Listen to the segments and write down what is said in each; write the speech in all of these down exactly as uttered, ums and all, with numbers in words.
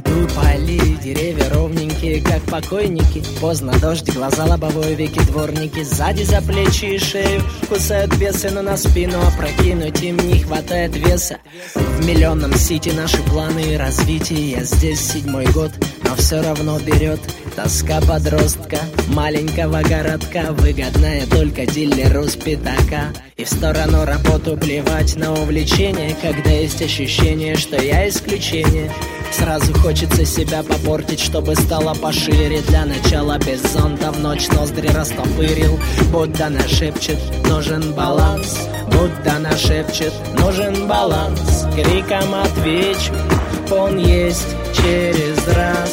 Идут по аллее, деревья ровненькие, как покойники. Поздно дождь, глаза лобовой, веки дворники. Сзади за плечи и шею кусают бесы, но на спину опрокинуть им не хватает веса. В миллионном сити наши планы и развитие. Я здесь седьмой год, но все равно берет тоска подростка, маленького городка, выгодная только дилеру с пятака. И в сторону работу плевать на увлечение, когда есть ощущение, что я исключение. Сразу хочется себя попортить, чтобы стало пошире. Для начала без зонта в ночь ноздри растопырил. Будда нашепчет, нужен баланс. Будда нашепчет, нужен баланс. Криком отвечу, он есть через раз.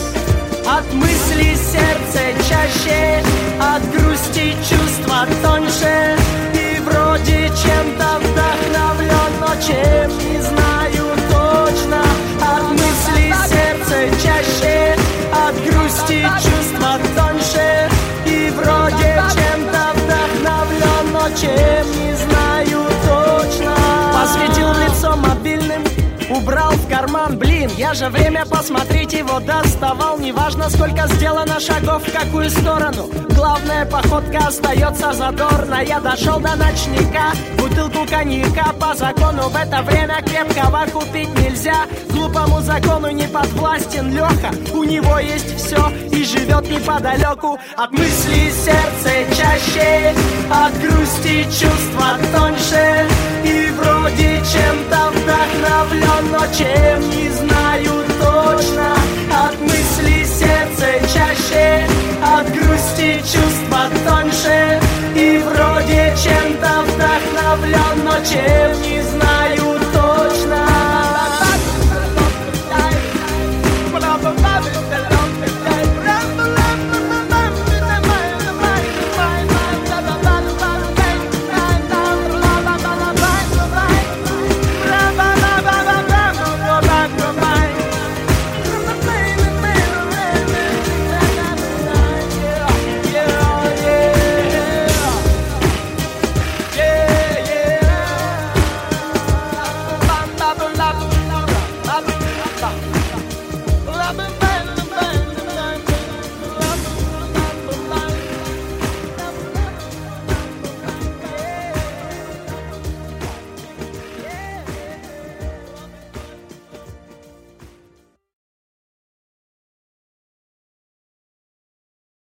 От мысли сердце чаще, от грусти чувства тоньше. И вроде чем-то вдохновлен, но чем не знаю точно. От мысли сердце чаще, от грусти чувства тоньше. И вроде чем-то вдохновлен, но чем не знаю точно. Посветил в лицо мобильным, убрал в карман, блин, я же время посмотреть его доставал. Неважно, сколько сделано шагов, в какую сторону. Главное, походка остается задорно. Я дошел до ночника, бутылку коньяка. По закону в это время крепкого купить нельзя. Глупому закону не подвластен Леха. У него есть все и живет неподалеку. От мысли сердце чаще, от грусти чувства тоньше. И вроде чем-то вдохновлен, но чем не знаю точно. От мысли сердце чаще, от грусти чувства тоньше. И вроде чем-то вдохновлен, но чем не знаю точно. Blah, blah, blah.